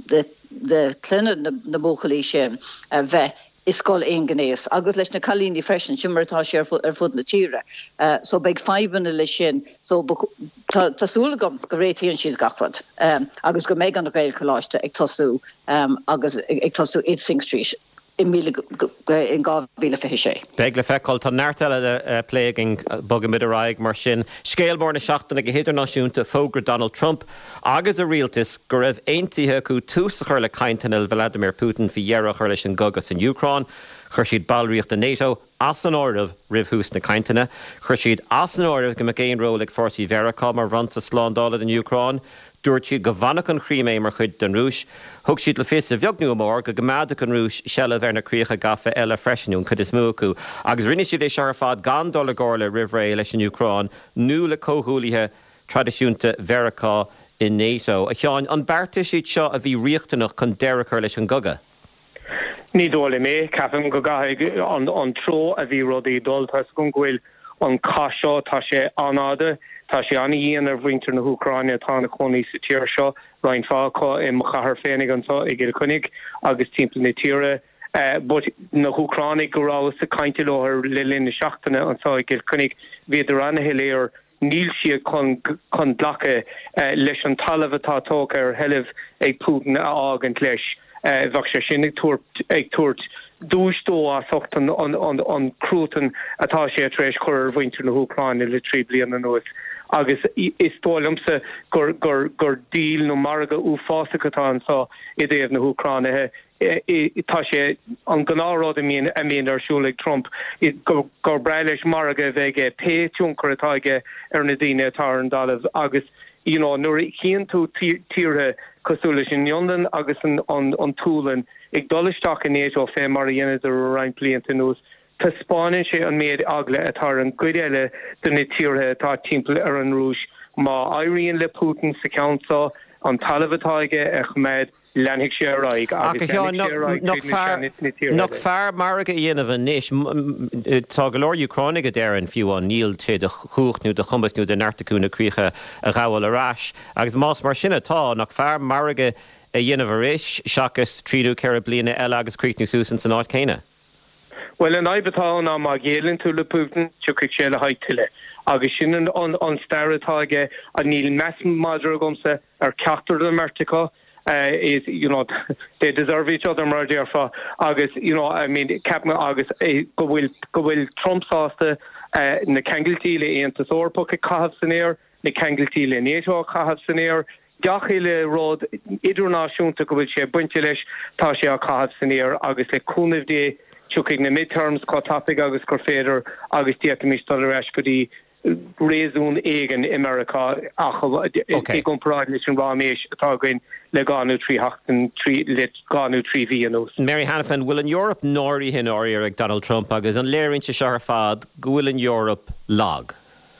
de clunne na, na bóchalí sin uh, bheith is scoil éon gnéas, agus leis na chalíní freisin simmartá sé ar fud na tíre. Uh, so beag feibanna lei sin, so tásúlagam go réitíonn siad gachrad. Um, agus go méid an na gail choláiste ag tosú um, agus ag tosú eight Sing Street i míle in gábhíle fiche sé. Beag le feicáil tá neartile pléing bogam mid aráig mar sin scéalmór na seachtainna go héidirnáisiúnta fógra Donald Trump agus a rialtas go raibh aontaithe acu túsa chuir le cainteanil Vladimir Putin fi dhearach chuir leis an gogas in Ucrán, chuir siad bailríocht na NATO as an áireamh ribh hús na cainteanna, chuir siad as an áireamh go mcéon ról ag fórsaí Veracá mar bhaint sa sláándála in Ucrán, dúirt siad go bhanach an chríomé mar chuid den rúis, thug siad le fés a bheagnú mór go gomáideach an rúis sealah ar na críocha gafa eile freisinún chud is mú acu, agus rinne siad é sear fad gan dul gála ribh ré leis an Ucrán, nó le cóthúlaithe tradiisiúnta Veracá in NATO. A cheáin an bearta siad seo a bhí riachtanach chun deirechar leis an goga. Ní dóla mé ceapim go gaithe an, an tro a bhí rudaí dul tá gon ghfuil an caiisio tá sé anáda, tá sé anna dhéana ar bhaintear na Ucráine tá na chonaí sa tíir seo roiin fácha i mo chathair féinnig antá i gcéad chunig agus timppla na tíre. Uh, but na Ucráine go rá sa cainte láthir le linn na seachtainna antá i gcéad chunig bhéidir anna léir níl siad chun chun dlacha uh, leis an talamh atá tóca ar heilimh ag Putin a ágant leis. Uh, bhah sé sin ag tuairt ag tuairt dúistó a sochtan an an an crútan atá sé tréis chur bhaintear na Ucráine le trí bliana nuas. Agus is tólamsa gur gur gur díl nó marga ú fásacatá sa i dtéobh na Ucráine tá sé an gnárád a míon a míon arsúlaigh Trump gur breis marga bheith pe túncar atáige ar na daine atá an dalamh agus you know, nuair chéan tú tíre cosúla sin London agus an, an, an túlan ag dolisteach in NATO fé mar a dhéanamh ar rein blianta nús. Tá spáin sé an méad agla atá an gcuideile duna tíorthe atá timppla ar an rúis má éiríonn le Putin sa countsa an talhatáige a chmed lenig sé raig nach fear marga dhéanamh níis tá go leir Ucráinige déann fiúán níl té de chuúchtnú de chumbasnú de neartacúna críocha a gáhfuil arás agus más mar sinna tá nach fear marga a dhéanamh rééis seachas tríú ceir bliana eile agus críicnú súsan san áit céine. Well an aibetá ná má gélinn tú le Putin tucaigh sé le haitiile. agus sin an an stairtáige a níl meas madra gomsa ar ceachtar de Mertica uh, is you know they deserve each other mar dearfa agus you know I mean capna agus uh, go bhfuil go bhfuil Trump sásta uh, na kegiltíle éanta sórpa cahabh san éir na kegiltíle NATO cahabh san éir gachéile ród idirnáisiúnta go bhfuil sé buinte leis tá sé a cahabh san éir agus le cúnamh dé tucaigh na midterms cá tapig agus gur féidir agus tíach místal leis go dtí réún éigen America ach ag gomráid leis an ráméis atágain le gáú trí hachtan trí le gáú trí bhíanús. Mary Hanafin, bhfuil an Europe nóirí hin áir ag Donald Trump agus an léirinn se sear fad bhfuil an Europe lag.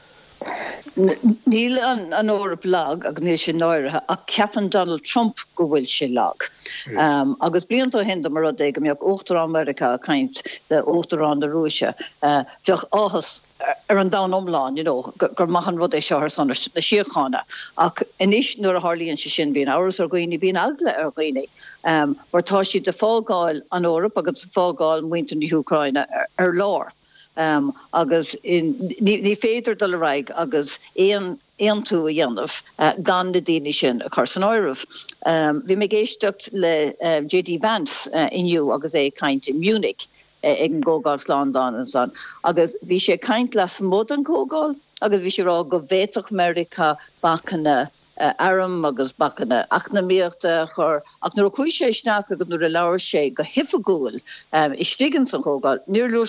Níl an an Europa lag agus níl sé náirithe a ceapan Donald Trump go bhfuil sé lag. Um, agus bliantá hinda mar rud éige meach Uachtar America a caint le Uachtar an de Rúise uh, bheoh áthas ar an dá omláin, you know, gur maihan rud é seo san na siochána ach inis nuair a tharlaíonn sé sin bíon áras ar gcuoine bíon agla ar gcuoine um, mar tá siad de fágáil an Europa agus fágáil muinte na Ucraine ar, ar lár. Um, agus ní féidir do le raig agus éon éon tú a dhéanamh uh, gan na daine sin a chusan áirimh. Um, bhí mé géisteacht le uh, J D Vance uh, inniu agus é caint in Munich uh, ag an ggógáil slán an san. Agus bhí sé caint las mód an ggógáil agus bhí sé rá go bhéadach America bachanna Uh, aram agus bachanna achnamíochta chur ach nuair a chuis sé sneach agus nuair a leabhar sé go hifagúil um, is stigan san chógáil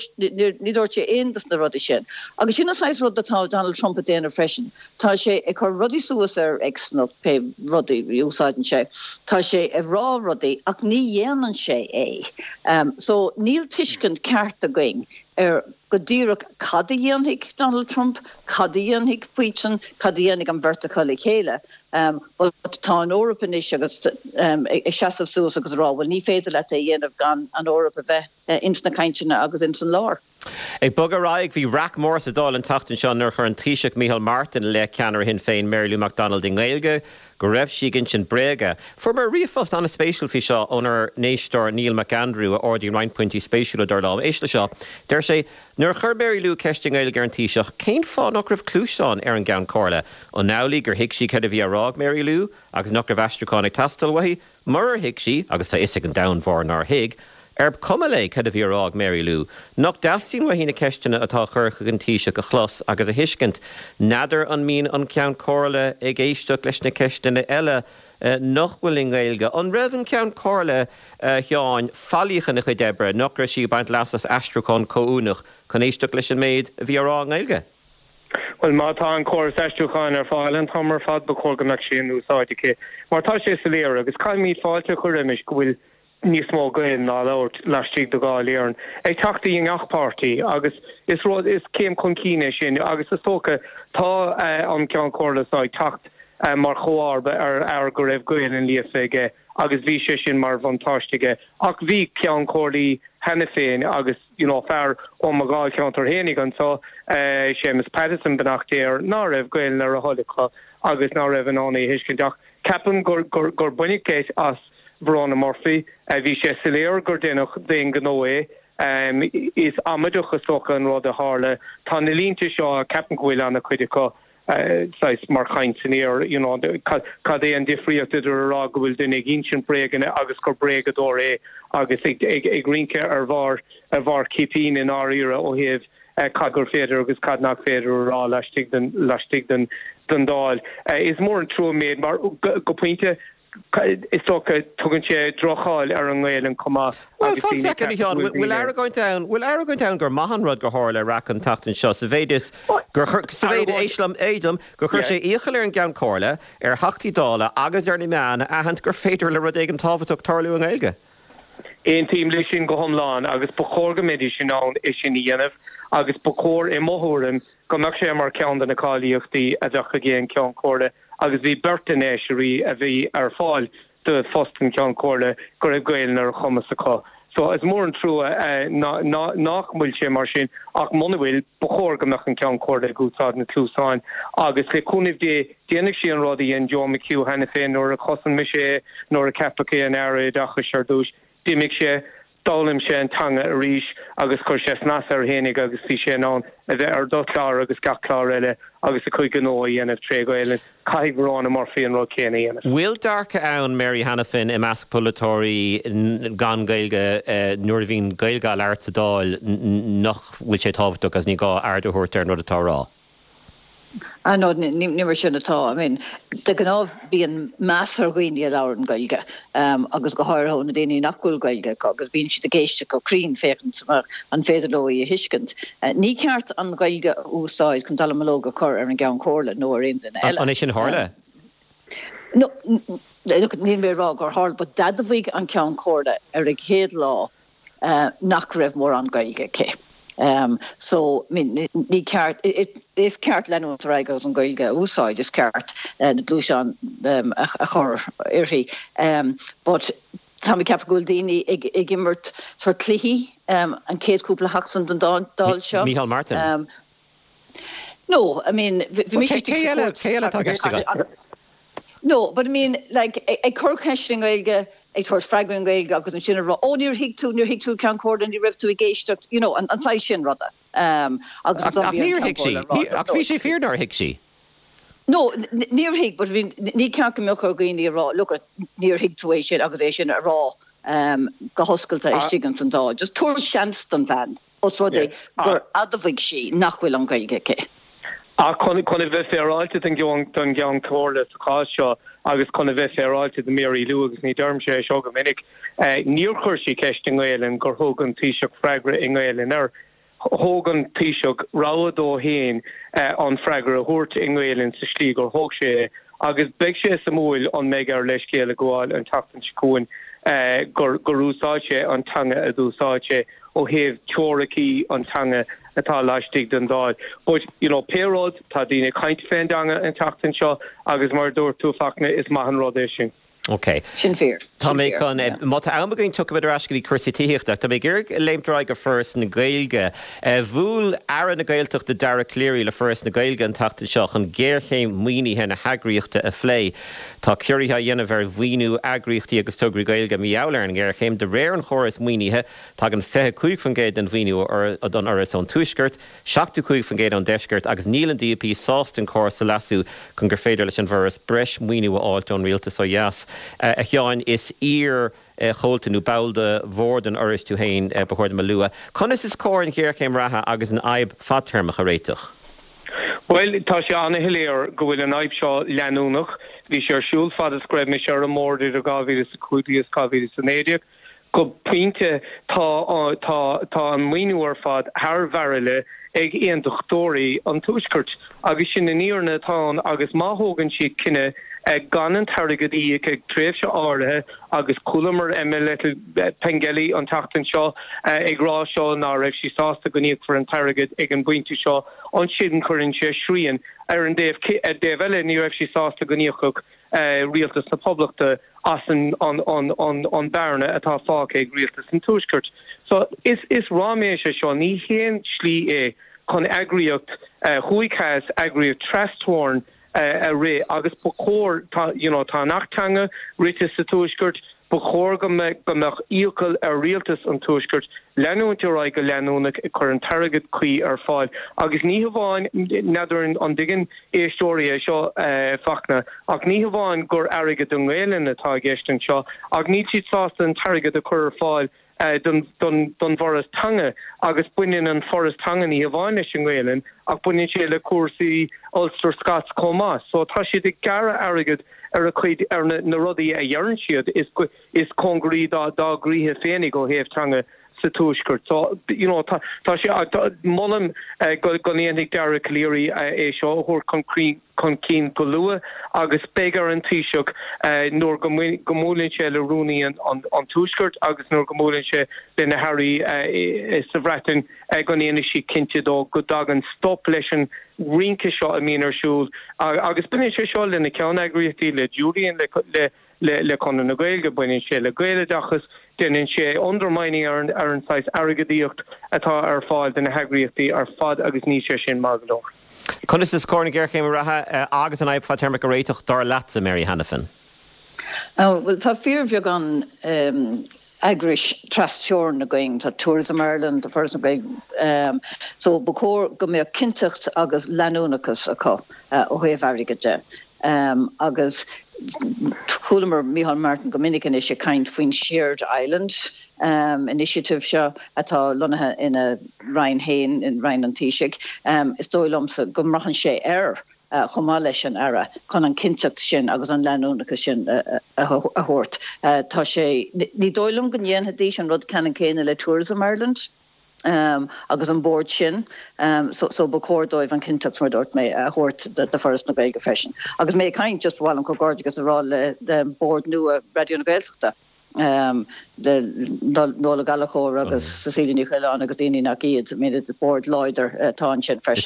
ní dúirt sé aontas na rudí sin. Agus sinna sais rud atá Donald Trump a déanamh freisin. Tá sé ag chur rudí suas ar exnach pe rudí úsáidan sé. Tá sé a rá rudí ach ní dhéanann sé é. Um, so níl tuiscint ceart a going ar go dtíreach cad a dhéanamh Donald Trump, cad a dhéanamh Putin, cad a dhéanamh an verticála chéile. Um, but tá an Europa is agus um, i seaamh suas agus rá, bhfuil ní féidir le a dhéanamh gan an Europa bheith uh, ins na caintena agus ins an lár. Ag bug aráig bhí rac mór sa dáil an tatan seo nuair chur an tríseach Micheál Martin le ceanar hin féin Mary Lou McDonald in Gaeilge, go raibh sigin sin brega. For mar riomhfos an a spéisial fi seo onar néistóir Neil McAndrew a ordí Reinpointí spéisiúla darlám éisle seo. Der sé, nuair chur Mary Lou ceisting Gaeilge an tíiseach, céin fá nach raibh clúiseán ar an gan cóirle. An nálaí gur hiic sí cad a bhí arág Mary Lou, agus nach raibh astrúcháin ag tastalhaí, mar hiic sí, agus tá isig an downmhór nar hiig, Erb cumala cad a bhí rág Mary Lou. Nach dastín wa hína ceistena atá churcha an tíise go chlos agus a hiiscint. Nadidir an mín an ceann cóirle ag éisteach leis na ceistena eile uh, nach bhfuil in Gaeilge. An raibh an ceann cóirle uh, teáin fallíchan a chu debre nach raibh sí baint lasas astrúcháin cóúnach chun éisteach leis an méid bhí rág Gaeilge. Well má tá an choras eistúcháin ar fáil an tá mar fad ba chógamach sin úsáidice. Mar tá sé sa léir agus caiim míad fáilte chu riimiis go bhfuil ní smó gain ná leir leistíigh do gáiléarn. Ag teachtaí in achpáirtaí agus is rud is céim chun cíine sin agus is tócha tá uh, an ceann cóirlas ag techt uh, mar choárba ar ar go raibh gain in líofaige agus bhí sé sin mar bhantáistige. Ach bhí ceann cóirlaí hena féin agus you know, fear ó má gáil ceantar hénig an tá uh, Seamus Patterson benachtéir ná raibh gain ar a holicha agus ná raibh an ánaí hiiscinteach. Capan gur gur gur bunig géis as Brona Murphy, uh, vi sé siléir gur dénach déin ganóé, um, is amaduch a socha an rud a hále. Tá na línte seo Captain Gwyl anna chuideá sais mar chaintinéir, you know, cad é an difriíocht idir a rá go bhfuil duine gin sin breganna agus gur bregador é agus ag ag rinke ar bhar a bhar cipín in áíire ó héh uh, cad gur féidir agus cad nach féidir rá leistig den leistig den den dáil. Uh, is mór an trú méid mar go pointe is socha tugann sé drochaáil ar an ghil an comá. Well, fun second Sean, will Ara going down will Ara going down gur mahan rud go háir le rac an tatan seo sa bhéidir gur sa bhéidir éislam éidlam gur chuir sé íochail ar an gan cóirle ar hachtaí dála agus ar na meán a hant gur féidir le rud ag an táhaach tarlú an Gaeilge. Ein tíim lei sin go homláán agus ba chóga méidir sin an is sin dhéanamh agus ba chóir i móthúran go nach sé mar cean na cáíochttaí a decha géan ceann cóirle agus bhí bertanéisií a bhí ar fáil de fostan cean cóla go raibh gail ar chumas aá. So is mór an trú nach múil sé mar sin ach mhfuil bechóir go nach an cean códa gúsáid na clúsáin agus le cúnimh dé déananig sí an rudaí an John McHugh hena féin nóair a chosan mi sé nóair a cepacha an air dacha seardúis díimiigh sé dálim sé an tanga a ríis agus chuir sé snas ar hénig agus fi sé ná a bheith ar dotláir agus gachlár eile agus a chuig gnóí anamh tré go eile caiigrán a mar féon ro céna anamh. Bhfuil darcha ann Mary Hanafin i measc polatóirí gan gailge nuair a bhín gailgáil airta dáil nach bhfuil sé tábhachtach as ní gá airdeúirt ar nó atá rá. I know nimmer sin atá. I mean, de gan áh bíon measar ghaoine a láir an gailge um, agus go háirtha na daoine nachgúil gailge agus bíonn si de géiste go crín féchant mar an féidirlóí a hiiscint. Uh, ní ceart an gailge úsáid chun dal malóga chur ar an gceann cóla nó ar aon eile. An é sin hála? No, níon mé rá gur hála, but dad a bhíh an ceann cóla ar ag chéad lá uh, nach raibh mór an gailge cé. Um, so, I mean, ní ceart, it is ceart lenú raigos an gailge úsáid is ceart na glúiseán um, a, a chur irthaí. Um, but tá mi ceap gúil daoine ag, ag immert for cluichí um, an céad cúpla hachsan den dáil seo. Micheál Martin? Um, no, I mean... Céile tá geiste. No, but I mean, like, ag cur ceisting gailge ag tuair freagrin gailge agus an sinna rá, ó níor hiic tú, níor hiic tú ceann códa ní raibh tú i géisteacht, you know, an fáil sin rada. Um, agus ach níor hiic sí, ach bhí sé fearnar hiic sí. No, níor hiic, but ní ceann go mbeadh gaoine rá, look at níor hiic tú é sin agus é sin a rá um, go hoscailta é stigant an dá, just tuair seanst an bhean, os rud é gur adamhaigh sí nach bhfuil an gailge cé. A chun bheith féráilte an gceann gceann cóla sa seo agus chuna bheith féráilte de Mary Lou agus ní derm sé seo go minic. Níor chuir sí ceist in Gaeilin gur thógan taoiseach freigra in Gaeilin ar thógan taoiseach ráadó héin an freigra a thuairt in Gaeilin sa slí gur thóg sé agus beag sé sa múil an méid ar leis céile gháil an tatan sicúin gur úsáid sé an tanga a dúsáid sé ó héh teoraí an tanga atá leistigh den dáil. But, you know, péród tá dtíine caint féin danga an tatan seo agus mar dúir túfachna is maithan rud é sin. Okay. Sin fear. Tá mé chun má tá amagainn tu bit ascaí chusaí tííochtach, Tá mé gur léimráid go first na gailge. Bhúil air na gailteach de dara cléirí le first na gailge an tatan seach an ggéirchéim muoinithe na hagríochta a phlé. Tá cuirithe dhéanamh ar bhhaoinú agriochtaí agus tugraí gailge míáir an ggéirchéim de réir an choras muoinithe tá an fethe cuaig fan géad an bhhaoinú ar don oras an túisgurt, seachú cuaig fan géad an deisgurt agus níl an D P sást an choras sa lasú chun gur féidir leis an bhras breis muoinú áilt an rialtas ó dheas. Uh, a cheáin is ír uh, chóltanú bailda bhórdan oris tú hain uh, bechuirda me lua. Conas is cóir an chéir céim ratha agus an aib fattermach a réiteach? Well, tá sé anna hiléir go bhfuil an aib seo leanúnach, bhí sé ar siúl fad a screibh me sé ar an mórdir a gáhíir sa cúdaí gáhíir sa néideach. Go puinte tá tá an muoinú ar fad thar bharile ag íon dochtóirí an túisgurt agus sin na níorna tá agus máthógann siad cinenne ag gan an targadí ag tréimh se áirithe agus culamar emile pengeli an tatan seo ag rá seo ná raibh sí sásta go níag for an targad ag an buinte seo an sian chuann sé srían ar an déobh eile ní raibh sí sásta go níochuch rialtas na poblachta as an an bearna atá fág ag rialtas an túisgurt. So is is ráméis se seo ní chéan slí é chun agriocht chuigchas agriocht trasthorn a ré agus bocór tá nachtanga ritas sa túisgurt bocór go me go meach íocail ar rialtas an túisgurt leanúnta ra go leanúnach chur an targad chuí ar fáil agus ní hamháin neidir an digan éistória seo fachna ach ní hamháin gur airgad an Gaeilin atá gceistin seo ach ní siad sásta an targad a chur ar fáil Uh, don don don forest tanga agus buinin an forest tanga ní a bhaine sin Gaeilin ach buinin sé le cuasaí Ulster Scots comá so tá siad ag gara airgad ar a chuid ar na, na rudaí a dhearann siad is is congraí dá dá gríthe féinnig go héamh tanga sa túisgurt. So, you know, tá sé mollam go níonnig dara cléirí é seo thuair chun cín go lua agus bégar an tíiseach nuair go mólinn sé le rúnaí an túisgurt agus nuair go mólinn sé le na hairí sa bhreatain ag an éana sí cinnte dó go dagan stop leis an rinke seo a mínar siúl agus bunne sé seo lena ceann agrítí le Julian le le le le con na gailge buine sé le gaile dachas den sé undermining ar an ar an sais agadíocht atá ar fáil den na hagríochttaí ar fad agus ní sé sin mágdó. Conas is cóna ggéirchéim ratha agus an aib fá termic réiteach dar latsa Mary Hanafin. Uh, well, tá fear bheag an um, agrish trastion na going to Tourism Ireland, the first going. Um, so before go me kintucht agus lanúnachas a co o hef arigade. Um, agus Coolmer Michal Martin Dominican is a kind of shared island um, initiative show at all Lunaha in a Ryan Hain in Ryan and Tishik. Um, it's doilumsa gumrahan she air. Chomá leis an ara chun an cinteach sin agus an leanúnacha sin a thuirt. Tá sé ní dóilm go dhéanana dís an rud ceann céine le Tourism Ireland um, agus an board sin um, so, so bacórdóibh an cinteach mar dúirt mé a thuirt de first na Gaeilge freisin. Agus mé caint just bháil an cogordi agus a rá le the board nua Radio na Gaeltachta. Um, the Nola Galachor agus Cecilia Nicholan agus Dini Nakid made it the board Lloyder uh, Tawn Shin Fresh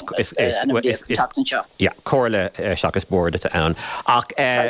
yeah Corla Shakas board at own ach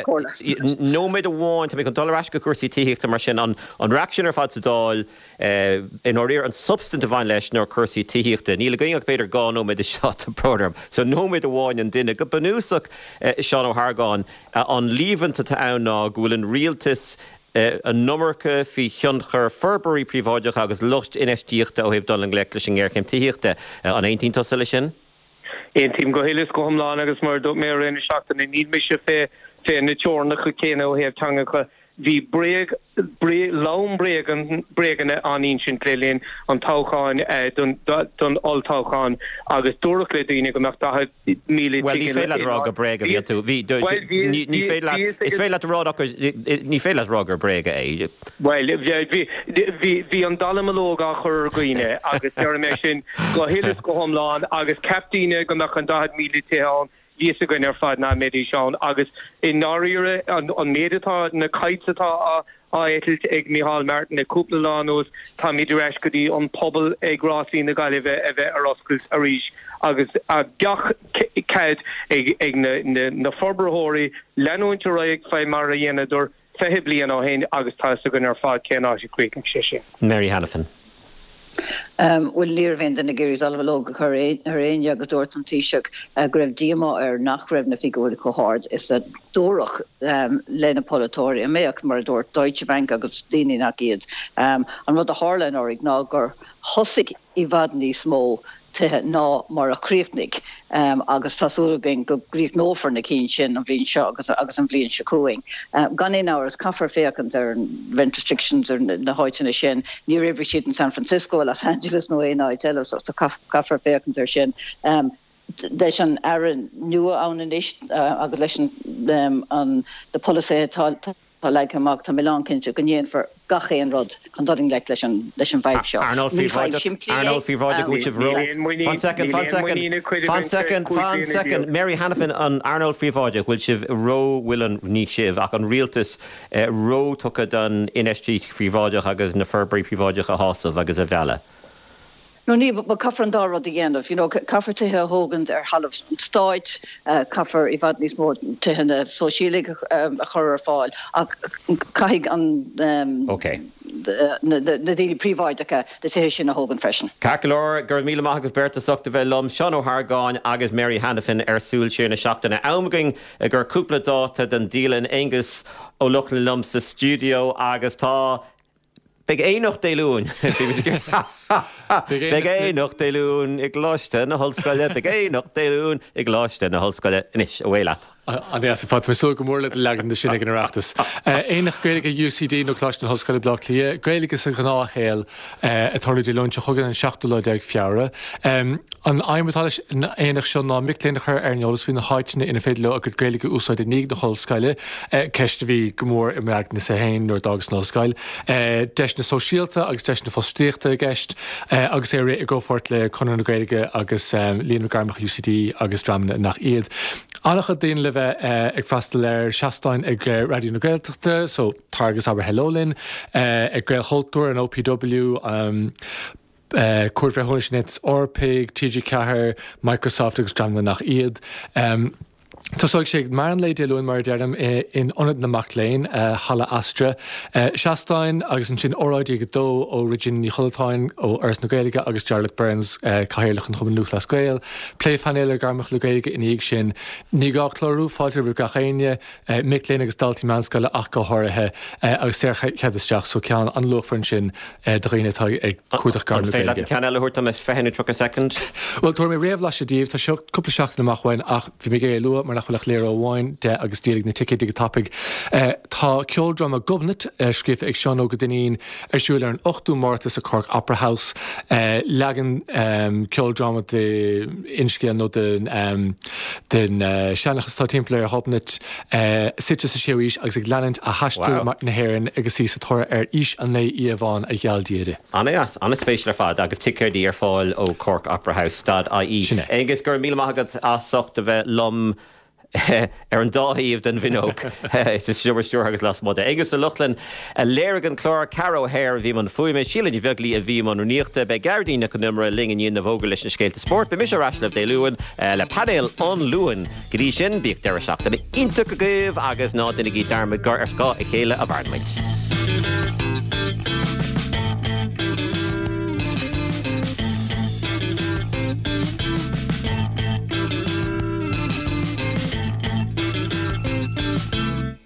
no made a want to make a dollar ashka cursi tea to marchin on on reaction or fats doll in order and substantive violation nor cursi tea to Neil going better gone no made the shot program so no made a one and dinner good banusuk Sean O'Hargon on leaving to town nog will in realtis Uh, a nummerke fi Hyuncher Furbury príváideach agus lucht inestíochta ó heh dul an gleiclis an ggéirchéim tííochta an eighteen tosile sin? Ein tím go héiles go homláin agus mar do mé rinne seachtain na níd me se fé fé na teornach chu céine ó heh teangacha hí breag lám bregan breganna anín sin clélín an tácháin don don oltácháin agus dúrach le daoine go nach da míle Well ní féile rága brega bhí tú hí ní féile is féile rága ní féile rága brega é Well hí an dalamalóga chur gaoine agus ar mé sin go héiles go homláin agus captíine go nach an da míle teán Yes, a going fad na medi Sean agus in Narire on on medita na kaitsata a etelt ag Michal Martin a couple lanos ta midrash godi on pobl ag grassi na galive eve aroscus arish agus a gach cad ag ag na na forberhori leno interaig fai marianador fehiblian o hen agus ta a going fad ken a quick shishi Mary Hanafin Um, well, near vend in the Gary Dalvalog, her area, Gadorton Tishuk, uh, Grev Dima, or Nachrev Nafigo Cohort, is that Dorach, um, Lena Polatori, and Mayak Marador, Deutsche Bank, Agustini Nakid, um, and what the Harlan or Ignagar, Hussig Ivadni Smo. Te ná mar a críochnig um, agus tasúgin go gríoch nófar na cín sin an bhíonn seo agus agus an bhíonn secuing. Um, gan in áras caffar féachans ar rent restrictions ar na háitina sin ní raibh siad in San Francisco, Los Angeles nó éá tell us so caffar féachans ar sin. Um, Deis an aran nua an inis uh, agus leis um, an the policy tal like amach tá Milan cinnte go níon for gaché an rod chun doing leis an leis an bhaid seo. Arnold Fíváide which of row. One second, one second, one second, one second. Mary Hanafin an Arnold Fíváide which of row will an ní sibh ach an realtas row tucha don inestí Fíváide agus na Furbury Fíváide a hásamh agus a bhela. No ní but caffar an dá at the end of you know caffar tuthe Hogan ar half stáit caffar I bhd níos mó tuthe na sosialig a chur ar fáil ach caiig an okay na díli príomhaidecha de tuthe sin a Hogan freisin. Cacalor gur míle maith agus berta suchta bheith lom Sean O'Hargáin agus Mary Hanafin ar súil sin na seachtainna aimging gur cúpla dáta den dílan Angus ó Luchlan lom sa studio agus tá Big éoch déún Big éoch déún ag láiste na hallscoile Big éoch déún ag láiste na hallscoile inis a bhhéile. An é sa fat so go mór le legan de sinna genreachtas. Éach goige U C D nó cláiste na hallscoile blach lia, goige sa gnáchéil a thoidir lunch chugan an seachtú ag fiara. An aimimtáis éach seo ná miléanachar ar neolalas hí na háitine ina féile a go goige úsáid ní na hallscoile, ceiste bhí gomór i meag na sa hain nó dagus nó scoil. Deis na sosiálta agus deis na fostíochta a gceist agus é ré i ggófort le conan na goige agus líonú garmach U C D agus dramna nach iad. Anach daon le bheith ag freistal ar seastein ag Radio na Gaeltachta, so targus aber helolin, ag gael holtúir an O P W, um, cuairfé hóisnet orpaig, T G Cahir, Microsoft agus Strana nach iad. Um, Tásáid sé mar an lei déún mar dearm in onad na Macléin Hala Astra. Seastein agus an sin óráidí go dó ó Regin ní Cholatáin ó Ars na Gaeilge agus Charlotte Burns caiirlach an chuman luúch las Gael. Plé fanéile garmach le Gaeilge in íag sin. Ní gá chlárú fáidir bhú gachéine Mic-Léin agus Daltaí Manscoile ach go háirithe agus sé cheadisteach so cean an luchfran sin de réinetá ag cuaidach gar na Gaeilge. Cean eile thuirta me fehanú tro a second? Well, tuair mé réamh leis a díomh tá seo cúpla seach na machhain ach bhí mé gé lua mar nach chulach léir óháin de agus díaligh na ticket ag tapig. Tá ceoldram a gobnat scríomh ag Seán ó go daoine ar siúil ar an ochtú mártas a Cork Opera House legan ceoldrama de inscéal nó den seanachas tá timppla ar hopnat site sa séuís agus ag leanant a hasú na hhéann agus sí sa tóra ar ís an lé íomháin a ghealdíide. Anna anna spéisial ar fad agus ticéirdí ar fáil ó Cork Opera House stad a í. Agus gur míle maigad a socht a bheith lom ar an dáhíomh den bhinóg is siúr stúr agus las móda. Agus a Luchlan a léirgan chlár Caro Hair bhí man fuime sílan i bheaglaí a bhí man uníochta be Gardína go numra lingan íon na bhóga leis na scéalta sport be mis aráslah dé luúin le padéil an luúin gorí sin bíag deire seachtainna inta go gcuibh agus ná duine í darmid gar ar scá i chéile a bharmaid.